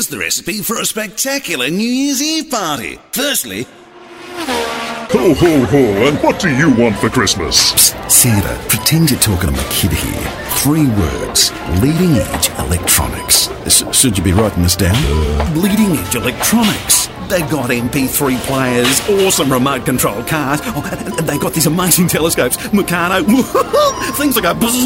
Here's the recipe for a spectacular New Year's Eve party. Firstly... Ho, ho, ho, and what do you want for Christmas? Psst, Santa, pretend you're talking to my kid here. 3 words. Leading Edge Electronics. Should you be writing this down? Leading Edge Electronics. They've got MP3 players, awesome remote control cars, and they've got these amazing telescopes, Meccano, things that go buzz,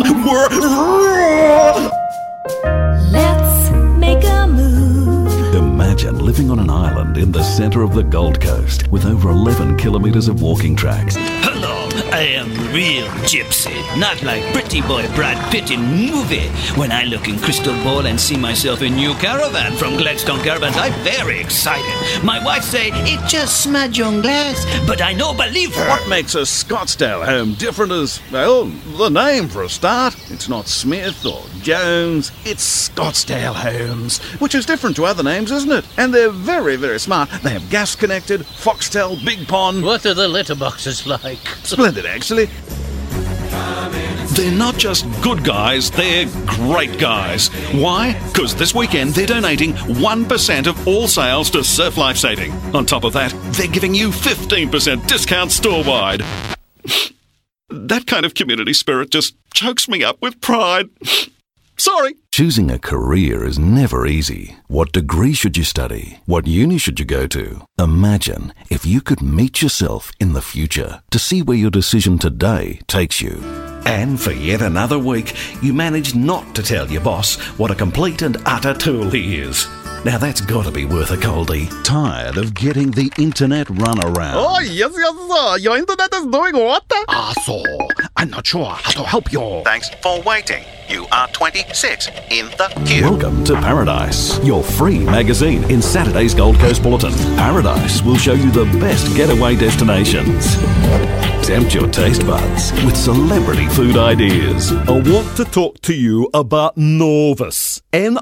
Let's make a move. Imagine living on an island in the centre of the Gold Coast with over 11 kilometres of walking tracks. Hello, I am real gypsy, not like pretty boy Brad Pitt in movie. When I look in crystal ball and see myself in new caravan from Gladstone Caravans, I'm very excited. My wife say, it just smudge on glass, but I no believe her. What makes a Scottsdale home different is, well, the name for a start. It's not Smith or Jones, it's Scottsdale Homes, which is different to other names, isn't it? And they're very, very smart. They have gas connected, Foxtel, Big Pond. What are the letterboxes like? Splendid, actually. They're not just good guys, they're great guys. Why? Because this weekend they're donating 1% of all sales to Surf Life Saving. On top of that, they're giving you 15% discount store-wide. That kind of community spirit just chokes me up with pride. Sorry. Choosing a career is never easy. What degree should you study? What uni should you go to? Imagine if you could meet yourself in the future to see where your decision today takes you. And for yet another week, you managed not to tell your boss what a complete and utter tool he is. Now that's got to be worth a coldie. Tired of getting the internet run around? Oh, yes, sir. Your internet is doing what? So, I'm not sure how to help you. Thanks for waiting. You are 26 in the queue. Welcome to Paradise, your free magazine in Saturday's Gold Coast Bulletin. Paradise will show you the best getaway destinations. Tempt your taste buds with celebrity food ideas. I want to talk to you about Novus.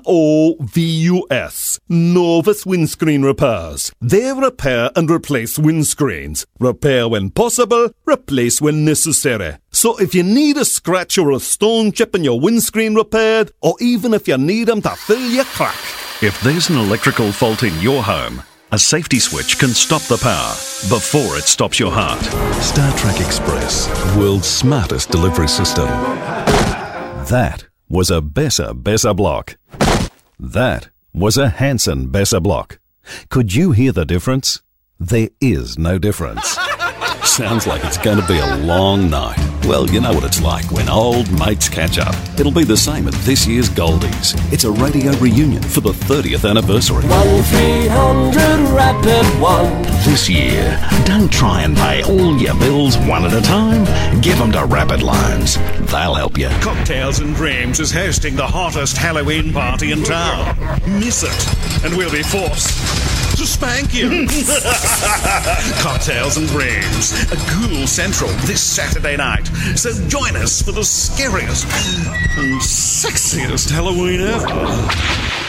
Novus. Novus Windscreen Repairs. They repair and replace windscreens. Repair when possible, replace when necessary. So if you need a scratch or a stone chip in your windscreen repaired, or even if you need them to fill your crack. If there's an electrical fault in your home, a safety switch can stop the power before it stops your heart. Star Trek Express, world's smartest delivery system. That was a Bessa block. That was a Hanson Bessa block. Could you hear the difference? There is no difference. Sounds like it's going to be a long night. Well, you know what it's like when old mates catch up. It'll be the same at this year's Goldies. It's a radio reunion for the 30th anniversary. 1-300 Rapid 1. This year, don't try and pay all your bills one at a time. Give them to Rapid Loans. They'll help you. Cocktails and Dreams is hosting the hottest Halloween party in town. Miss it, and we'll be forced to spank you. Cocktails and Dreams, a Ghoul Central this Saturday night. So join us for the scariest and sexiest Halloween ever.